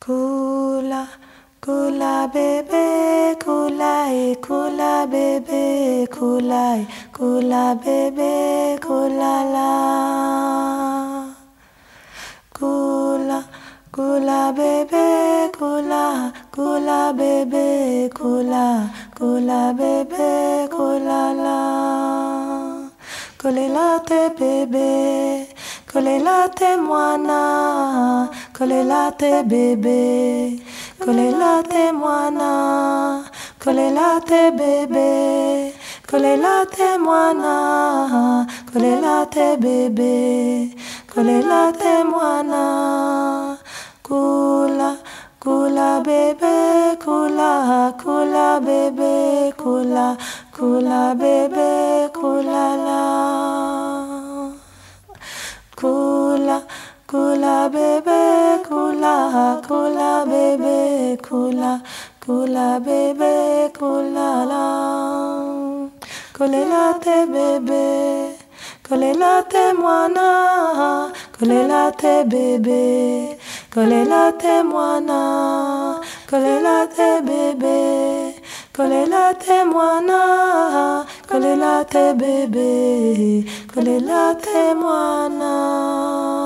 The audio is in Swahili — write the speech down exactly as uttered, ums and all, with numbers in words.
Kula, kula bébé, kula et kula bébé, kula et kula bébé, kula la. Kula, kula bébé, kula, kula bébé, kula, kula bébé, kula la. Kole latte bébé, kole latte mwana, kole latte bébé, kole latte mwana, kole latte bébé, kole latte mwana, kole latte bébé, kole latte mwana. Kula, kula bébé, kula, kula bébé, kula, kula bébé, kula la. Kula, kula bébé, kula, kula bébé, kula, kula bébé, kula la. Kole latte bébé, kole latte mwana, kole latte bébé, kole latte mwana, kole latte bébé, kole latte mwana, kole latte bébé, kole latte mwana.